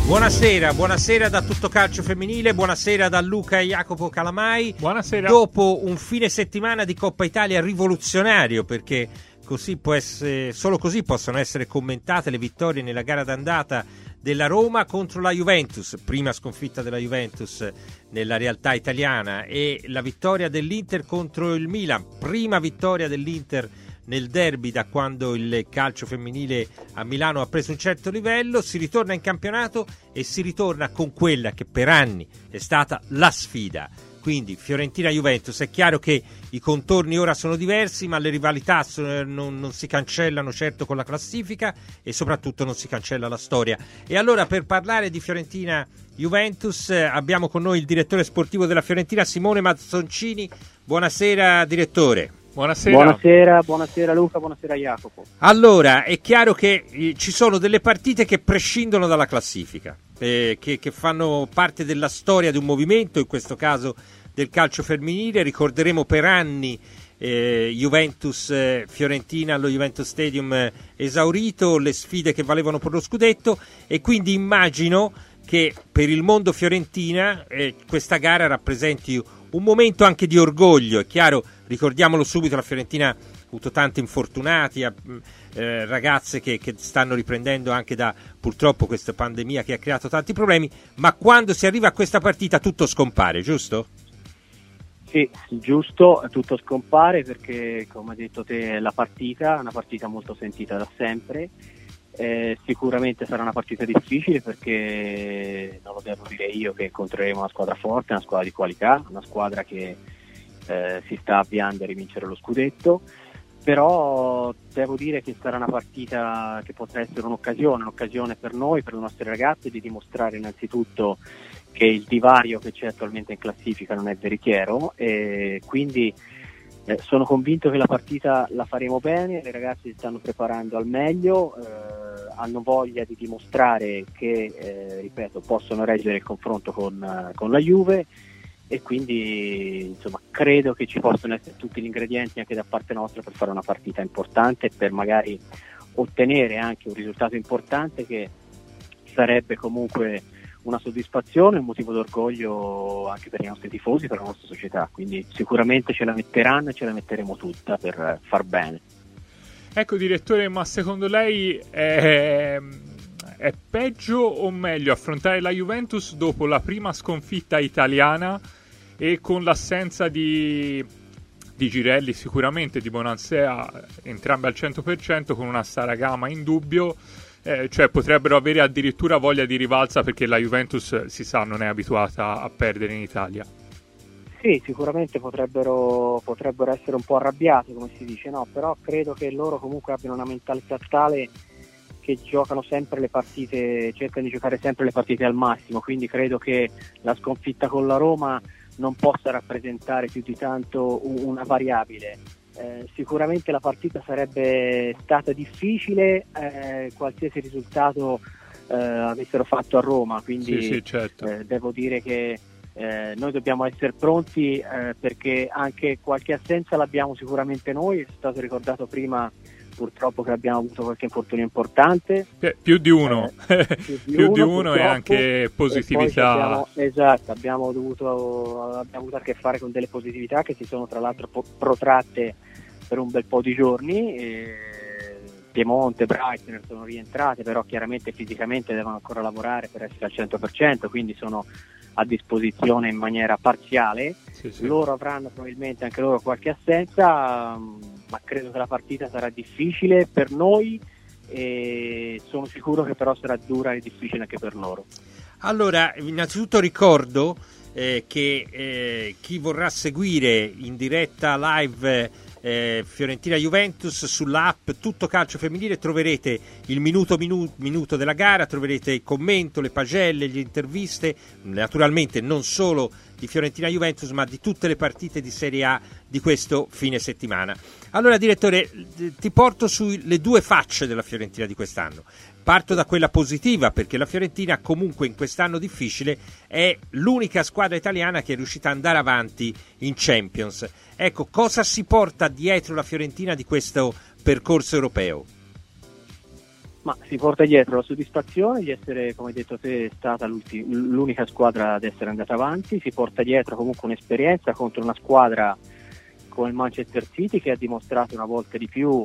Buonasera da Tutto Calcio Femminile, buonasera da Luca e Jacopo Calamai. Buonasera. Dopo un fine settimana di Coppa Italia rivoluzionario, perché così può essere, solo così possono essere commentate le vittorie nella gara d'andata della Roma contro la Juventus, prima sconfitta della Juventus nella realtà italiana, e la vittoria dell'Inter contro il Milan, prima vittoria dell'Inter nel derby da quando il calcio femminile a Milano ha preso un certo livello. Si ritorna in campionato e si ritorna con quella che per anni è stata la sfida, quindi Fiorentina-Juventus. È chiaro che i contorni ora sono diversi, ma le rivalità non si cancellano certo con la classifica e soprattutto non si cancella la storia. E allora, per parlare di Fiorentina-Juventus, abbiamo con noi il direttore sportivo della Fiorentina, Simone Mazzoncini. Buonasera direttore. Buonasera Luca, buonasera Jacopo. Allora, è chiaro che ci sono delle partite che prescindono dalla classifica, che fanno parte della storia di un movimento, in questo caso del calcio femminile. Ricorderemo per anni Juventus-Fiorentina allo Juventus Stadium esaurito, le sfide che valevano per lo scudetto, e quindi immagino che per il mondo fiorentina questa gara rappresenti un momento anche di orgoglio. È chiaro, ricordiamolo subito, la Fiorentina ha avuto tanti infortunati, ragazze che stanno riprendendo anche da, purtroppo, questa pandemia che ha creato tanti problemi, ma quando si arriva a questa partita tutto scompare, giusto? Sì, giusto, tutto scompare perché, come hai detto te, è una partita molto sentita da sempre. Sicuramente sarà una partita difficile perché non lo devo dire io che incontreremo una squadra forte, una squadra di qualità, una squadra che si sta avviando a rivincere lo scudetto, però devo dire che sarà una partita che potrà essere un'occasione per noi, per le nostre ragazze, di dimostrare innanzitutto che il divario che c'è attualmente in classifica non è veritiero, e quindi sono convinto che la partita la faremo bene. Le ragazze si stanno preparando al meglio, hanno voglia di dimostrare che, ripeto, possono reggere il confronto con la Juve, e quindi insomma credo che ci possano essere tutti gli ingredienti anche da parte nostra per fare una partita importante, per magari ottenere anche un risultato importante che sarebbe comunque una soddisfazione, un motivo d'orgoglio anche per i nostri tifosi, per la nostra società. Quindi sicuramente ce la metteranno e ce la metteremo tutta per far bene. Ecco direttore, ma secondo lei è peggio o meglio affrontare la Juventus dopo la prima sconfitta italiana e con l'assenza di Girelli, sicuramente di Bonansea, entrambe al 100%, con una Saragama in dubbio? Cioè potrebbero avere addirittura voglia di rivalsa, perché la Juventus, si sa, non è abituata a perdere in Italia. Sì, sicuramente potrebbero essere un po' arrabbiati, come si dice, no? Però credo che loro comunque abbiano una mentalità tale che giocano sempre le partite, cercano di giocare sempre le partite al massimo, quindi credo che la sconfitta con la Roma non possa rappresentare più di tanto una variabile. Sicuramente la partita sarebbe stata difficile qualsiasi risultato avessero fatto a Roma, quindi sì, certo. Devo dire che noi dobbiamo essere pronti, perché anche qualche assenza l'abbiamo sicuramente noi. È stato ricordato prima purtroppo che abbiamo avuto qualche infortunio importante, più di uno più di uno, e anche positività. Abbiamo avuto a che fare con delle positività che si sono tra l'altro protratte per un bel po' di giorni. Piemonte, Breitner sono rientrate, però chiaramente fisicamente devono ancora lavorare per essere al 100%, quindi sono a disposizione in maniera parziale. Sì. Loro avranno probabilmente anche loro qualche assenza, ma credo che la partita sarà difficile per noi, e sono sicuro che però sarà dura e difficile anche per loro. Allora, innanzitutto ricordo che chi vorrà seguire in diretta live Fiorentina Juventus sull'app Tutto Calcio Femminile troverete il minuto della gara, troverete il commento, le pagelle, le interviste, naturalmente non solo di Fiorentina Juventus ma di tutte le partite di Serie A di questo fine settimana. Allora direttore, ti porto sulle due facce della Fiorentina di quest'anno. Parto da quella positiva, perché la Fiorentina comunque in quest'anno difficile è l'unica squadra italiana che è riuscita ad andare avanti in Champions. Ecco, cosa si porta dietro la Fiorentina di questo percorso europeo? Ma si porta dietro la soddisfazione di essere, come hai detto te, stata l'unica squadra ad essere andata avanti, si porta dietro comunque un'esperienza contro una squadra come il Manchester City che ha dimostrato una volta di più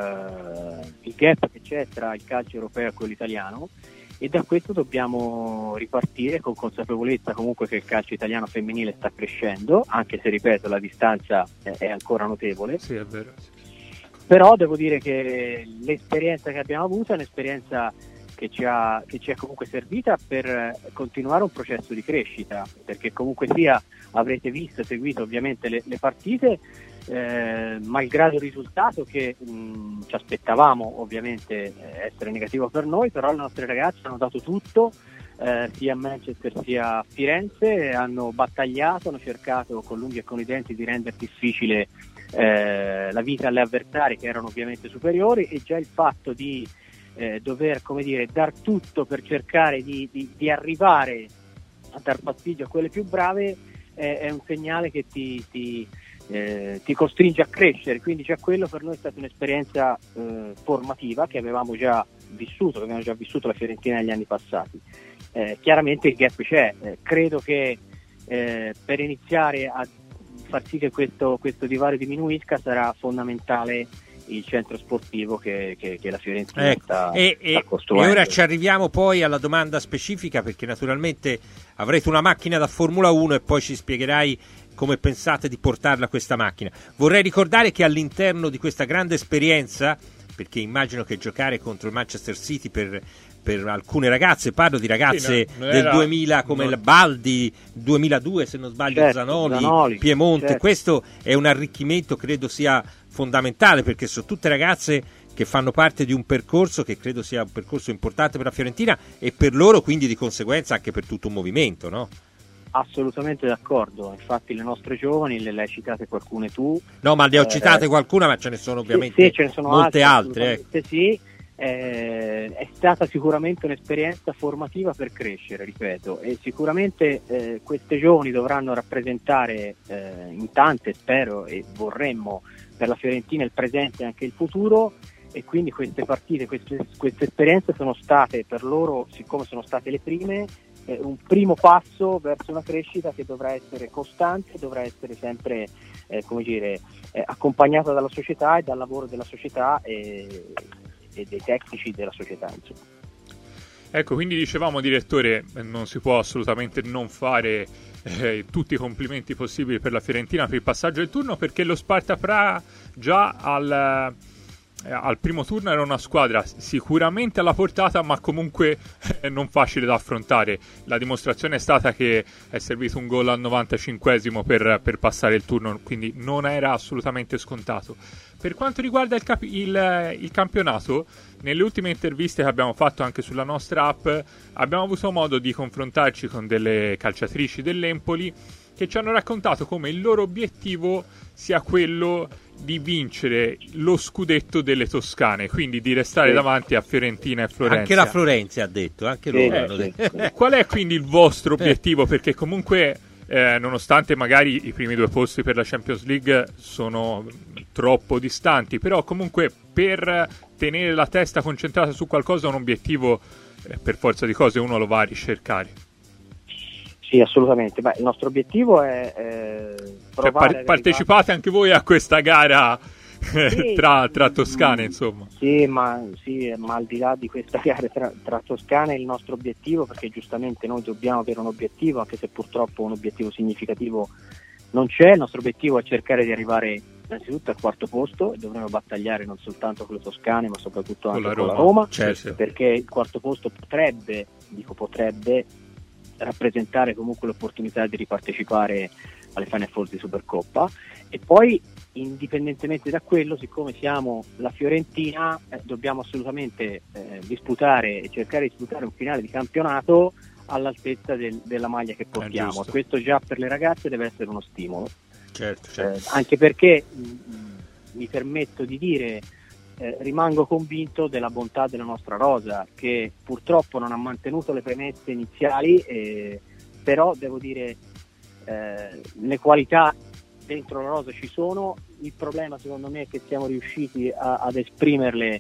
il gap che c'è tra il calcio europeo e quello italiano, e da questo dobbiamo ripartire con consapevolezza comunque che il calcio italiano femminile sta crescendo, anche se, ripeto, la distanza è ancora notevole. Sì, è vero. Sì. Però devo dire che l'esperienza che abbiamo avuto è un'esperienza che ci è comunque servita per continuare un processo di crescita, perché comunque sia avrete visto e seguito ovviamente le partite, malgrado il risultato che ci aspettavamo ovviamente essere negativo per noi, però le nostre ragazze hanno dato tutto, sia a Manchester sia a Firenze, hanno battagliato, hanno cercato con l'unghia e con i denti di rendere difficile la vita alle avversarie che erano ovviamente superiori, e già il fatto di dover, come dire, dar tutto per cercare di arrivare a dar fastidio a quelle più brave è un segnale che ti costringe a crescere. Quindi già quello per noi è stata un'esperienza formativa che avevamo già vissuto la Fiorentina negli anni passati. Chiaramente il gap c'è, credo che per iniziare a far sì che questo divario diminuisca sarà fondamentale il centro sportivo che la Fiorentina sta costruendo. E ora ci arriviamo poi alla domanda specifica, perché naturalmente avrete una macchina da Formula 1 e poi ci spiegherai come pensate di portarla questa macchina. Vorrei ricordare che all'interno di questa grande esperienza, perché immagino che giocare contro il Manchester City per alcune ragazze, parlo di ragazze del 2000 come il Baldi, 2002 se non sbaglio, certo, Zanoli, Piemonte, certo. Questo è un arricchimento, credo sia fondamentale, perché sono tutte ragazze che fanno parte di un percorso che credo sia un percorso importante per la Fiorentina e per loro, quindi di conseguenza anche per tutto un movimento, no? Assolutamente d'accordo, infatti le nostre giovani, le hai citate qualcune tu. No, ma le ho citate qualcuna, ma ce ne sono ovviamente sì, ce ne sono molte altre. Sì, è stata sicuramente un'esperienza formativa per crescere, ripeto, e sicuramente queste giovani dovranno rappresentare in tante, spero e vorremmo, per la Fiorentina il presente e anche il futuro, e quindi queste partite, queste esperienze sono state per loro, siccome sono state le prime, un primo passo verso una crescita che dovrà essere costante, dovrà essere sempre accompagnata dalla società e dal lavoro della società e dei tecnici della società, insomma. Ecco, quindi dicevamo, direttore, non si può assolutamente non fare tutti i complimenti possibili per la Fiorentina per il passaggio del turno, perché lo Sparta Praha già al primo turno era una squadra sicuramente alla portata, ma comunque non facile da affrontare. La dimostrazione è stata che è servito un gol al 95esimo per passare il turno, quindi non era assolutamente scontato. Per quanto riguarda il campionato, nelle ultime interviste che abbiamo fatto anche sulla nostra app abbiamo avuto modo di confrontarci con delle calciatrici dell'Empoli che ci hanno raccontato come il loro obiettivo sia quello di vincere lo scudetto delle Toscane, quindi di restare davanti a Fiorentina e Florenzi. Anche la Florenzi ha detto, anche loro hanno detto. Qual è quindi il vostro obiettivo? Perché comunque nonostante magari i primi due posti per la Champions League sono troppo distanti, però comunque per tenere la testa concentrata su qualcosa un obiettivo per forza di cose uno lo va a ricercare. Sì, assolutamente. Beh, il nostro obiettivo è provare partecipate anche voi a questa gara tra Toscane, insomma. Sì, ma al di là di questa gara tra Toscane, il nostro obiettivo, perché giustamente noi dobbiamo avere un obiettivo, anche se purtroppo un obiettivo significativo non c'è. Il nostro obiettivo è cercare di arrivare innanzitutto al quarto posto, e dovremo battagliare non soltanto con le Toscane ma soprattutto anche con la Roma, certo. Perché il quarto posto potrebbe rappresentare comunque l'opportunità di ripartecipare alle Final Four di Supercoppa. E poi, indipendentemente da quello, siccome siamo la Fiorentina, dobbiamo assolutamente disputare e cercare di disputare un finale di campionato all'altezza della maglia che portiamo. Questo già per le ragazze deve essere uno stimolo, certo. Anche perché mi permetto di dire, rimango convinto della bontà della nostra rosa, che purtroppo non ha mantenuto le premesse iniziali, però devo dire le qualità dentro la rosa ci sono. Il problema secondo me è che siamo riusciti ad esprimerle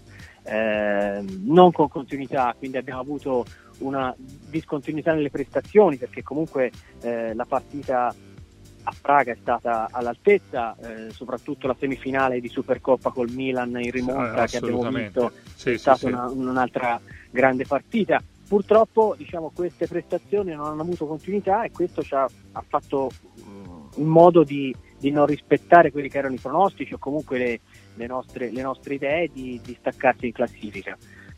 non con continuità, quindi abbiamo avuto una discontinuità nelle prestazioni, perché comunque la partita a Praga è stata all'altezza, soprattutto la semifinale di Supercoppa col Milan in rimonta che abbiamo visto è stata un'altra grande partita. Purtroppo queste prestazioni non hanno avuto continuità, e questo ha fatto in modo di non rispettare quelli che erano i pronostici o comunque le nostre idee di staccarsi in classifica.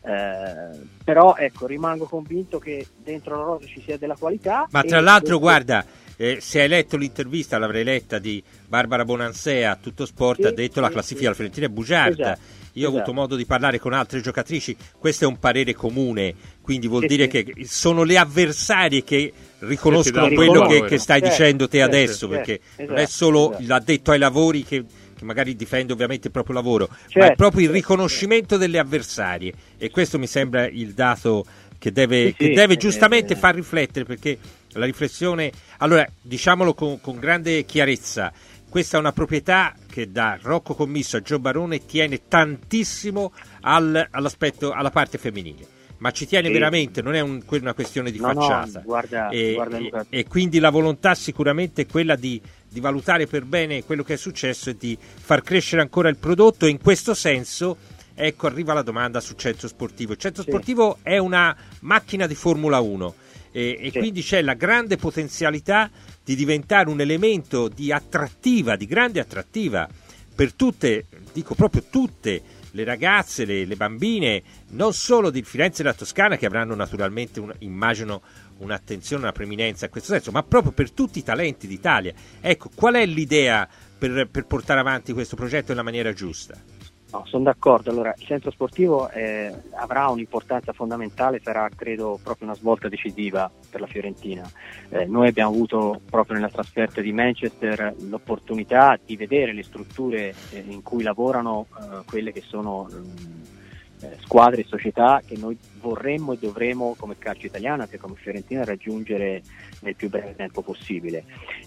Però ecco, rimango convinto che dentro la rosa ci sia della qualità. Ma tra l'altro guarda, se hai letto l'intervista, l'avrei letta, di Barbara Bonansea a Tutto Sport, ha detto la classifica della Fiorentina è bugiarda. Esatto. Io ho avuto modo di parlare con altre giocatrici, questo è un parere comune, quindi vuol dire che sono le avversarie che riconoscono quello che stai dicendo te adesso, perché non è solo l'addetto ai lavori che magari difende ovviamente il proprio lavoro, ma è proprio il riconoscimento delle avversarie, e questo mi sembra il dato che deve giustamente far riflettere, perché la riflessione, allora diciamolo con grande chiarezza, questa è una proprietà che da Rocco Commisso a Gio Barone tiene tantissimo all'aspetto, alla parte femminile, ma ci tiene veramente, non è una questione di facciata. Guarda, e quindi la volontà sicuramente è quella di valutare per bene quello che è successo e di far crescere ancora il prodotto, e in questo senso ecco arriva la domanda sul centro sportivo. Il centro sportivo è una macchina di Formula 1 e quindi c'è la grande potenzialità di diventare un elemento di grande attrattiva per tutte, dico proprio tutte, le ragazze, le bambine, non solo di Firenze e della Toscana, che avranno naturalmente immagino un'attenzione, una preminenza in questo senso, ma proprio per tutti i talenti d'Italia. Ecco, qual è l'idea per portare avanti questo progetto nella maniera giusta? No, sono d'accordo. Allora, il centro sportivo avrà un'importanza fondamentale, sarà credo proprio una svolta decisiva per la Fiorentina. Noi abbiamo avuto proprio nella trasferta di Manchester l'opportunità di vedere le strutture in cui lavorano quelle che sono squadre e società che noi vorremmo e dovremo come calcio italiano, anche come Fiorentina, raggiungere nel più breve tempo possibile.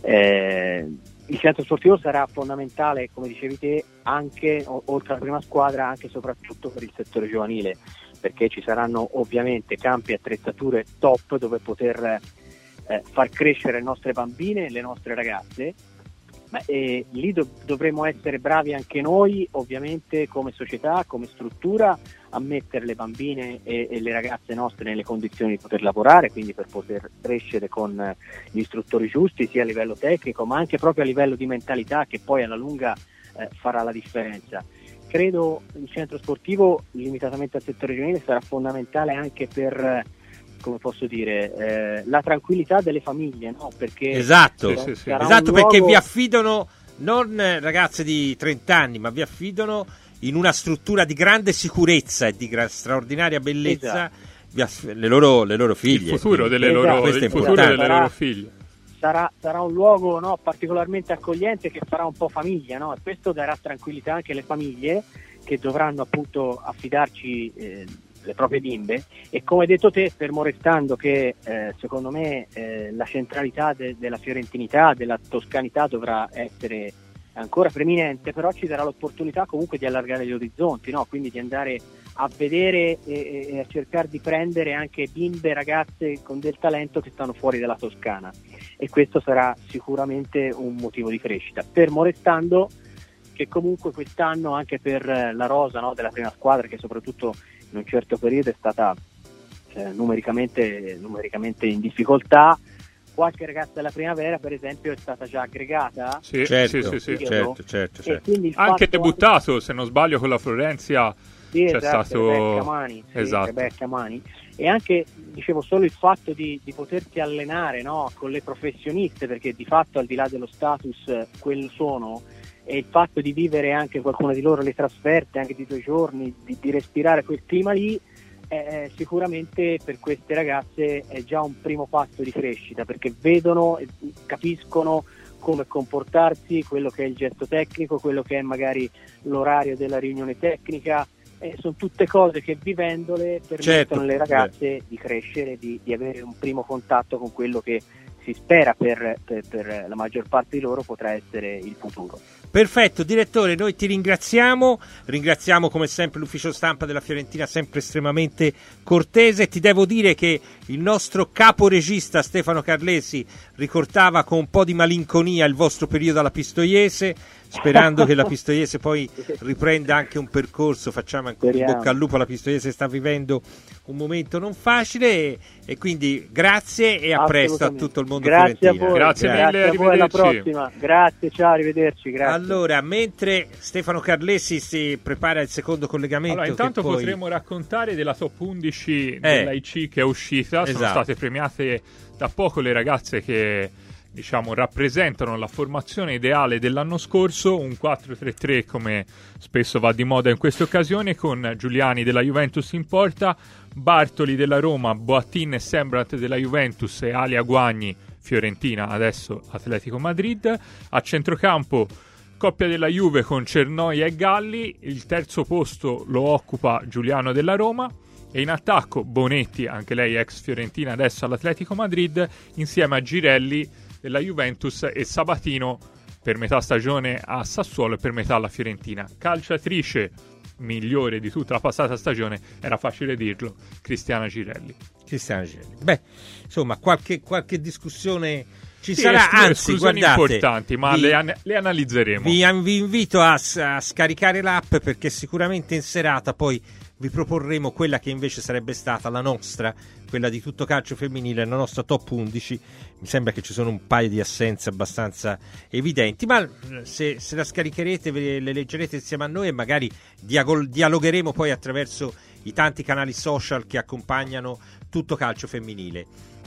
Il centro sportivo sarà fondamentale, come dicevi te, anche oltre alla prima squadra, anche e soprattutto per il settore giovanile, perché ci saranno ovviamente campi e attrezzature top dove poter far crescere le nostre bambine, le nostre ragazze. Lì dovremo essere bravi anche noi, ovviamente come società, come struttura, a mettere le bambine e le ragazze nostre nelle condizioni di poter lavorare, quindi per poter crescere con gli istruttori giusti, sia a livello tecnico ma anche proprio a livello di mentalità, che poi alla lunga farà la differenza. Credo il centro sportivo, limitatamente al settore giovanile, sarà fondamentale anche per, come posso dire, la tranquillità delle famiglie, no? Perché esatto, perché vi affidano non ragazze di 30 anni, ma vi affidano in una struttura di grande sicurezza e di straordinaria bellezza, le loro figlie. Il futuro delle loro figlie. Sarà un luogo, no, particolarmente accogliente, che farà un po' famiglia, no? E questo darà tranquillità anche alle famiglie, che dovranno appunto affidarci le proprie bimbe. E come hai detto te, fermo restando che secondo me la centralità della fiorentinità, della toscanità dovrà essere ancora preminente, però ci darà l'opportunità comunque di allargare gli orizzonti, no? Quindi di andare a vedere e a cercare di prendere anche bimbe, ragazze con del talento che stanno fuori dalla Toscana, e questo sarà sicuramente un motivo di crescita, fermo restando che comunque quest'anno anche per la rosa, no, della prima squadra, che soprattutto in un certo periodo è stata numericamente in difficoltà, qualche ragazza della primavera per esempio è stata già aggregata. Sì, certo. Anche debuttato, se non sbaglio, con la Florenza. Sì, c'è esatto, stato Rebecca Mani. E anche, dicevo, solo il fatto di potersi allenare, no, con le professioniste, perché di fatto al di là dello status quello sono, e il fatto di vivere anche qualcuna di loro le trasferte anche di 2 giorni, di respirare quel clima lì, sicuramente per queste ragazze è già un primo passo di crescita, perché vedono, capiscono come comportarsi, quello che è il gesto tecnico, quello che è magari l'orario della riunione tecnica. Sono tutte cose che vivendole permettono alle ragazze di crescere, di avere un primo contatto con quello che si spera per la maggior parte di loro potrà essere il futuro. Perfetto, direttore, noi ti ringraziamo come sempre l'ufficio stampa della Fiorentina, sempre estremamente cortese. Ti devo dire che il nostro caporegista Stefano Carlesi ricordava con un po' di malinconia il vostro periodo alla Pistoiese, sperando che la Pistoiese poi riprenda anche un percorso. Facciamo ancora in bocca al lupo, la Pistoiese sta vivendo un momento non facile e quindi grazie e a presto a tutto il mondo fiorentino. Grazie mille, a voi, alla prossima. Grazie, ciao, arrivederci. Grazie. Allora, mentre Stefano Carlesi si prepara il secondo collegamento, intanto poi potremo raccontare della top 11 dell'AIC che è uscita. Sono state premiate da poco le ragazze che rappresentano la formazione ideale dell'anno scorso, un 4-3-3 come spesso va di moda in queste occasioni, con Giuliani della Juventus in porta, Bartoli della Roma, Boattin e Sembrant della Juventus e Alia Guagni, Fiorentina, adesso Atletico Madrid. A centrocampo coppia della Juve con Cernoia e Galli, il terzo posto lo occupa Giuliano della Roma. E in attacco Bonetti, anche lei ex Fiorentina, adesso all'Atletico Madrid, insieme a Girelli della Juventus e Sabatino per metà stagione a Sassuolo e per metà alla Fiorentina. Calciatrice migliore di tutta la passata stagione, era facile dirlo, Cristiana Girelli. Beh, insomma, qualche discussione ci sarà, anzi, guardate, importanti, ma le analizzeremo. Vi invito a scaricare l'app, perché sicuramente in serata poi vi proporremo quella che invece sarebbe stata la nostra, quella di Tutto Calcio Femminile, la nostra top 11. Mi sembra che ci sono un paio di assenze abbastanza evidenti, ma se la scaricherete le leggerete insieme a noi e magari dialogheremo poi attraverso i tanti canali social che accompagnano Tutto Calcio Femminile.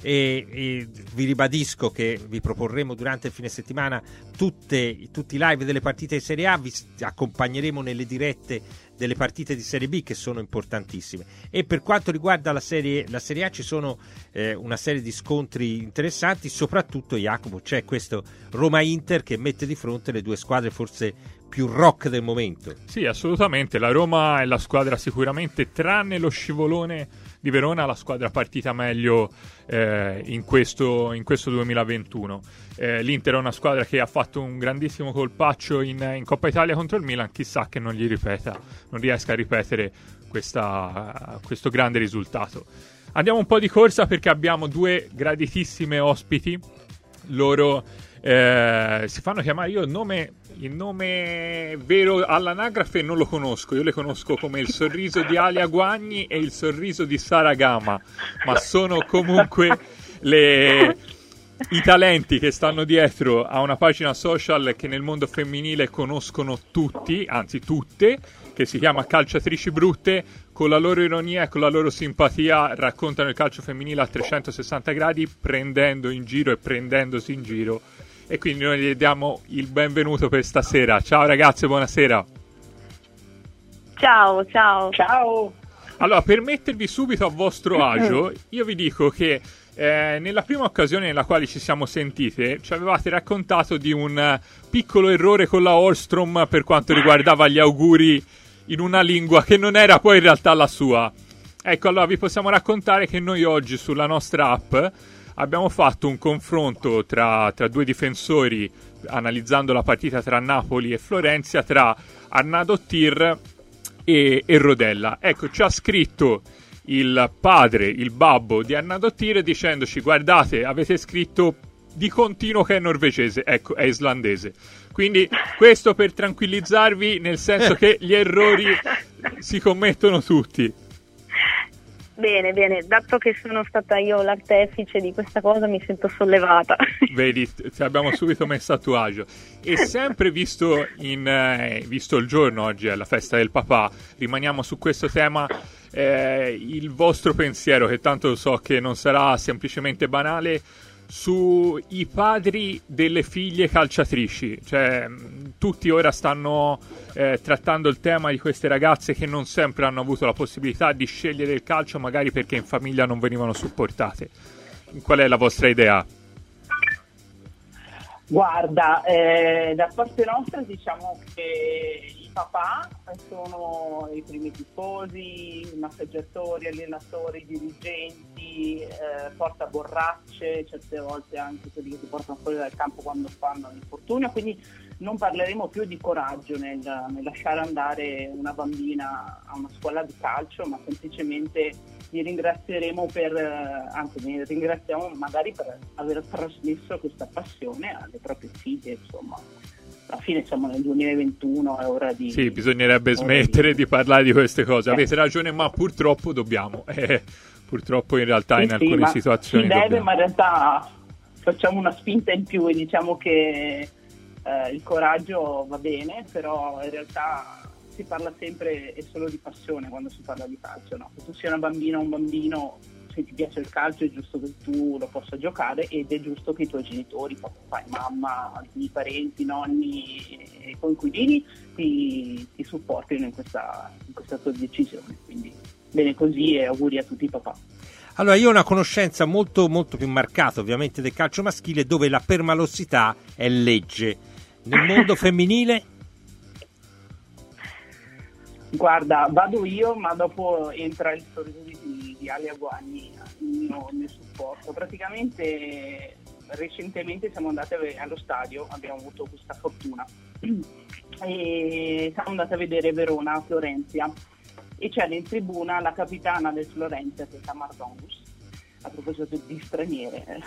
E vi ribadisco che vi proporremo durante il fine settimana tutti i live delle partite di Serie A, vi accompagneremo nelle dirette delle partite di Serie B, che sono importantissime, e per quanto riguarda la Serie A ci sono una serie di scontri interessanti, soprattutto, Jacopo, c'è questo Roma-Inter che mette di fronte le due squadre forse più rock del momento. Sì, assolutamente, la Roma è la squadra sicuramente, tranne lo scivolone di Verona, la squadra partita meglio in questo 2021. L'Inter è una squadra che ha fatto un grandissimo colpaccio in Coppa Italia contro il Milan, chissà che non riesca a ripetere questo grande risultato. Andiamo un po' di corsa, perché abbiamo due graditissime ospiti. Loro si fanno chiamare, io il nome vero all'anagrafe non lo conosco, io le conosco come il sorriso di Alia Guagni e il sorriso di Sara Gama, ma sono comunque i talenti che stanno dietro a una pagina social che nel mondo femminile conoscono tutti, anzi tutte, che si chiama Calciatrici Brutte. Con la loro ironia e con la loro simpatia raccontano il calcio femminile a 360 gradi, prendendo in giro e prendendosi in giro. E quindi noi gli diamo il benvenuto per stasera. Ciao ragazze, buonasera. Ciao. Allora, per mettervi subito a vostro agio, io vi dico che nella prima occasione nella quale ci siamo sentite ci avevate raccontato di un piccolo errore con la Orstrom per quanto riguardava gli auguri in una lingua che non era poi in realtà la sua. Ecco, allora vi possiamo raccontare che noi oggi sulla nostra app abbiamo fatto un confronto tra due difensori, analizzando la partita tra Napoli e Florentia, tra Arnaud-Tir e Rodella. Ecco, ci ha scritto il padre, il babbo di Arnaud-Tir, dicendoci: guardate, avete scritto di continuo che è norvegese, ecco, è islandese. Quindi questo per tranquillizzarvi, nel senso che gli errori si commettono tutti. Bene, dato che sono stata io l'artefice di questa cosa, mi sento sollevata. Vedi, ti abbiamo subito messo a tuo agio. E sempre visto il giorno, oggi è la festa del papà, rimaniamo su questo tema, il vostro pensiero, che tanto so che non sarà semplicemente banale, sui padri delle figlie calciatrici. Cioè, tutti ora stanno trattando il tema di queste ragazze che non sempre hanno avuto la possibilità di scegliere il calcio, magari perché in famiglia non venivano supportate. Qual è la vostra idea? Guarda, da parte nostra diciamo che papà sono i primi tifosi, i massaggiatori, allenatori, dirigenti, portaborracce, certe volte anche quelli che ti portano fuori dal campo quando fanno l'infortunio, quindi non parleremo più di coraggio nel lasciare andare una bambina a una scuola di calcio, ma semplicemente li ringrazieremo ne ringraziamo magari per aver trasmesso questa passione alle proprie figlie, insomma. Alla fine siamo nel 2021, è ora di... Sì, bisognerebbe smettere di parlare di queste cose. Avete ragione, ma purtroppo dobbiamo. Purtroppo in realtà in alcune situazioni si deve, dobbiamo. ma in realtà facciamo una spinta in più e diciamo che il coraggio va bene, però in realtà si parla sempre e solo di passione quando si parla di calcio, no? Se tu sia una bambina o un bambino, se ti piace il calcio è giusto che tu lo possa giocare ed è giusto che i tuoi genitori, papà e mamma, i parenti, nonni e coinquilini ti supportino in questa tua decisione. Quindi bene così e auguri a tutti i papà. Allora, io ho una conoscenza molto molto più marcata ovviamente del calcio maschile, dove la permalossità è legge. Nel mondo femminile? Guarda, vado io, ma dopo entra il sorriso di Alia Guagni nel supporto. Praticamente recentemente siamo andate allo stadio, abbiamo avuto questa fortuna e siamo andate a vedere Verona-Florentia e c'era in tribuna la capitana del Florentia, che è Tamar Dongus, a proposito di straniere,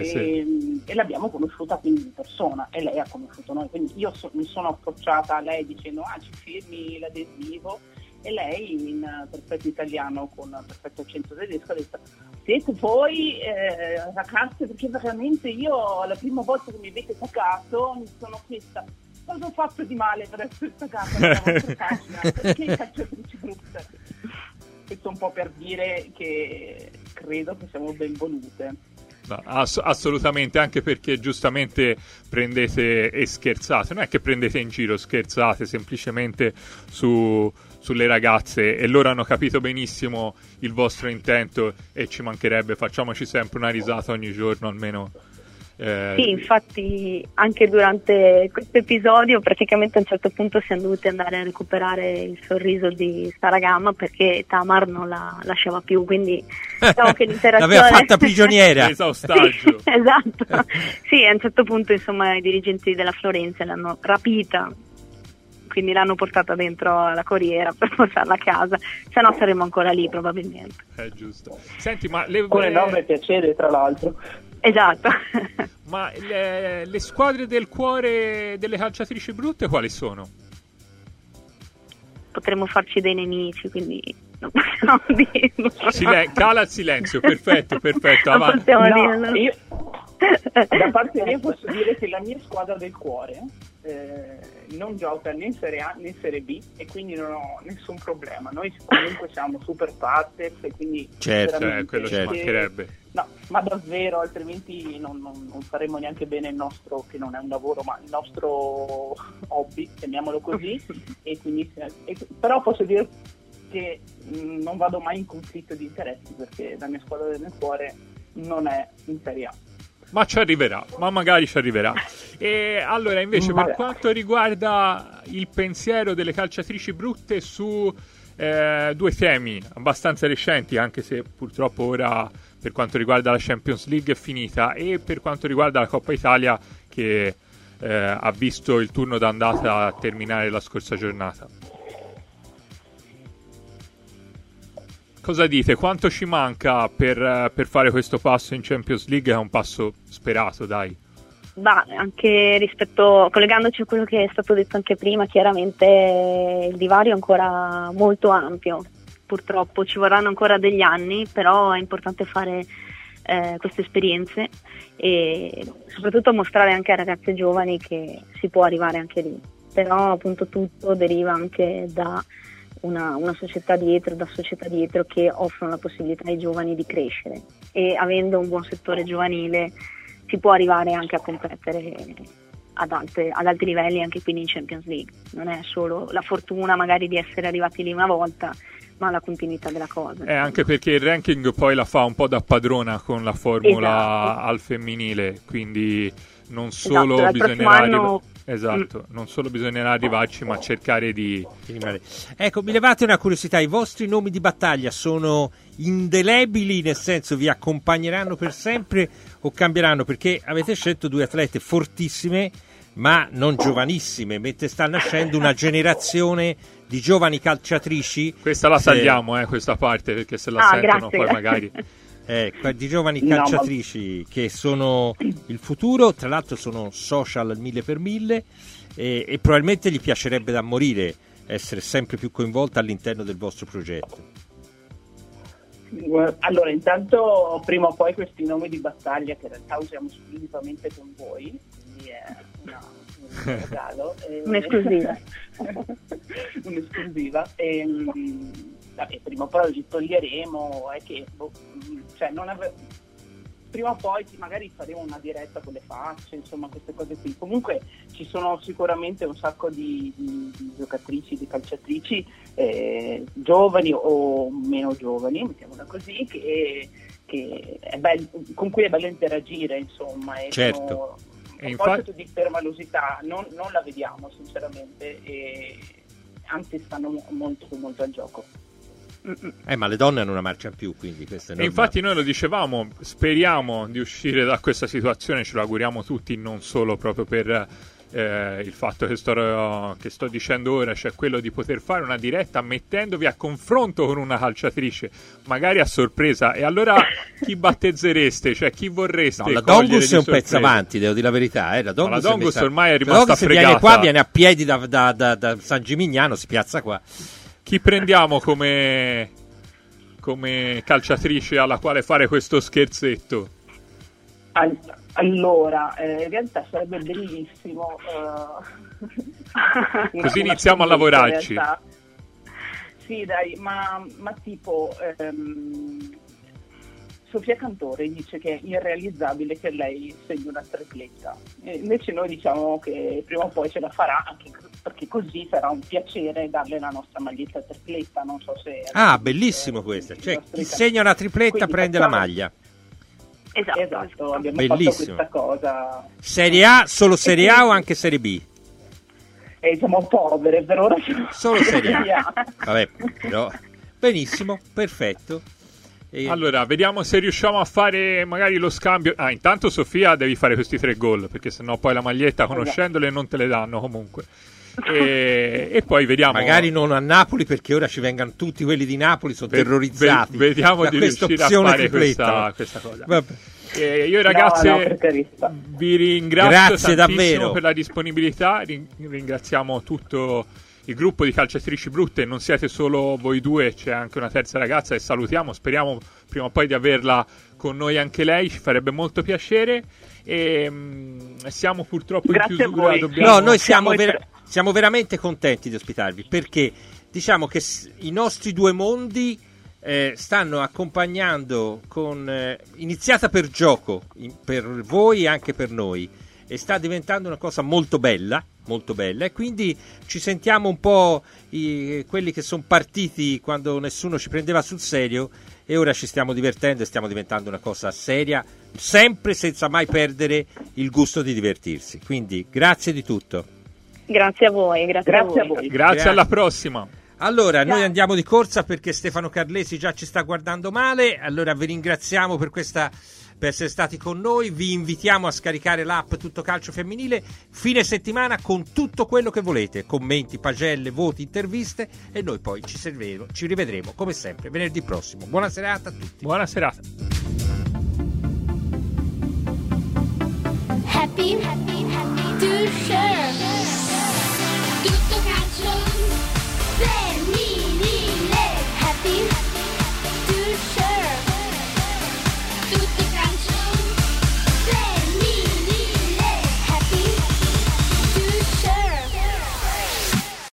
e l'abbiamo conosciuta quindi in persona e lei ha conosciuto noi, quindi io mi sono approcciata a lei dicendo ci firmi l'adesivo, e lei in perfetto italiano con perfetto accento tedesco ha detto: siete voi ragazze, perché veramente io la prima volta che mi avete pagato mi sono chiesta cosa ho fatto di male per essere pagata nella vostra pagina, perché i calciatrici brutte. Questo un po' per dire che credo che siamo ben volute. No, assolutamente, anche perché giustamente prendete e scherzate, non è che prendete in giro, scherzate semplicemente sulle ragazze, e loro hanno capito benissimo il vostro intento e ci mancherebbe, facciamoci sempre una risata ogni giorno almeno. Sì, infatti anche durante questo episodio praticamente a un certo punto siamo dovuti andare a recuperare il sorriso di Saragamma perché Tamar non la lasciava più, quindi diciamo che l'interazione l'aveva fatta prigioniera. Presa ostaggio. Sì, esatto. Sì, a un certo punto insomma i dirigenti della Florenza l'hanno rapita, quindi l'hanno portata dentro alla corriera per portarla a casa, se no saremmo ancora lì probabilmente. È giusto. Senti, ma con enorme piacere, tra l'altro. Esatto. Ma le squadre del cuore delle calciatrici brutte quali sono? Potremmo farci dei nemici, quindi non possiamo dirlo. Cala il silenzio, perfetto, non possiamo dirlo. Io, da parte mia posso dire che la mia squadra del cuore non gioca né in Serie A né in Serie B e quindi non ho nessun problema. Noi comunque siamo super partes e quindi quello ci mancherebbe. No, ma davvero, altrimenti non faremo neanche bene il nostro, che non è un lavoro, ma il nostro hobby, chiamiamolo così. E quindi, però posso dire che non vado mai in conflitto di interessi perché la mia squadra del cuore non è in Serie A. Ma ci arriverà, ma magari ci arriverà. E allora invece per quanto riguarda il pensiero delle calciatrici brutte su due temi abbastanza recenti, anche se purtroppo ora per quanto riguarda la Champions League è finita, e per quanto riguarda la Coppa Italia che ha visto il turno d'andata terminare la scorsa giornata. Cosa dite? Quanto ci manca per fare questo passo in Champions League? È un passo sperato, dai. Ma anche collegandoci a quello che è stato detto anche prima, chiaramente il divario è ancora molto ampio. Purtroppo ci vorranno ancora degli anni, però è importante fare queste esperienze e soprattutto mostrare anche a ragazze giovani che si può arrivare anche lì. Però appunto tutto deriva anche da una società dietro, che offrono la possibilità ai giovani di crescere, e avendo un buon settore giovanile si può arrivare anche a competere ad alti livelli, anche quindi in Champions League. Non è solo la fortuna magari di essere arrivati lì una volta, ma la continuità della cosa. Anche perché il ranking poi la fa un po' da padrona con la formula al femminile, quindi non solo bisognerà Esatto, non solo bisognerà arrivarci, ma cercare di rimanere. Ecco, mi levate una curiosità, i vostri nomi di battaglia sono indelebili, nel senso vi accompagneranno per sempre o cambieranno? Perché avete scelto due atlete fortissime, ma non giovanissime, mentre sta nascendo una generazione di giovani calciatrici. Questa la tagliamo, questa parte, perché se la sentono grazie. poi magari... di giovani calciatrici che sono il futuro, tra l'altro sono social al 1000%, e probabilmente gli piacerebbe da morire essere sempre più coinvolta all'interno del vostro progetto. Allora, intanto prima o poi questi nomi di battaglia, che in realtà usiamo esclusivamente con voi, quindi è un regalo, un'esclusiva. un'esclusiva, e prima o poi li toglieremo, è che prima o poi magari faremo una diretta con le facce, insomma, queste cose qui. Comunque ci sono sicuramente un sacco di giocatrici, di calciatrici giovani o meno giovani, mettiamola così, che è con cui è bello interagire, insomma. Certo. E infatti tu dici per malosità, non la vediamo sinceramente, e anzi stanno molto molto al gioco. Ma le donne hanno una marcia in più, quindi questo è normale. E infatti noi lo dicevamo, speriamo di uscire da questa situazione, ce lo auguriamo tutti, non solo proprio per il fatto che sto dicendo ora, cioè quello di poter fare una diretta mettendovi a confronto con una calciatrice, magari a sorpresa. E allora chi battezzereste? Cioè chi vorreste? No, la Dongus è un pezzo avanti, devo dire la verità. La Dongus ormai è rimasta fregata. Viene qua, viene a piedi da San Gimignano, si piazza qua. Chi prendiamo come calciatrice alla quale fare questo scherzetto? Allora, in realtà sarebbe bellissimo. Così iniziamo a lavorarci. Sì, dai, ma tipo Sofia Cantore dice che è irrealizzabile che lei segni una tripletta. Invece noi diciamo che prima o poi ce la farà, anche perché così sarà un piacere darle la nostra maglietta tripletta. Non so se... bellissimo questo. Cioè, chi segna una tripletta quindi prende la maglia. Esatto, abbiamo bellissimo. Fatto questa cosa. Serie A, solo Serie A o anche Serie B? Siamo povere, per ora solo Serie A. Vabbè, però benissimo, perfetto. Allora, vediamo se riusciamo a fare magari lo scambio. Intanto Sofia devi fare questi 3 gol, perché sennò poi la maglietta, conoscendole, non te le danno comunque. E poi vediamo. Magari non a Napoli, perché ora ci vengano tutti quelli di Napoli, sono terrorizzati. Vediamo di riuscire a fare questa cosa. Io ragazze vi ringrazio tantissimo davvero per la disponibilità. Ringraziamo tutto il gruppo di Calciatrici Brutte. Non siete solo voi due, c'è anche una terza ragazza e salutiamo, speriamo prima o poi di averla con noi anche lei, ci farebbe molto piacere. E siamo purtroppo in chiusura. No, noi siamo veramente contenti di ospitarvi, perché diciamo che i nostri due mondi stanno accompagnando iniziata per gioco per voi e anche per noi, e sta diventando una cosa molto bella, e quindi ci sentiamo un po' quelli che sono partiti quando nessuno ci prendeva sul serio, e ora ci stiamo divertendo e stiamo diventando una cosa seria, sempre senza mai perdere il gusto di divertirsi. Quindi grazie di tutto. Grazie a voi, grazie a voi. Grazie, alla prossima. Allora, noi andiamo di corsa perché Stefano Carlesi già ci sta guardando male. Allora vi ringraziamo per essere stati con noi. Vi invitiamo a scaricare l'app Tutto Calcio Femminile. Fine settimana con tutto quello che volete: commenti, pagelle, voti, interviste. E noi poi ci rivedremo come sempre venerdì prossimo. Buona serata a tutti. Buona serata. Happy to share.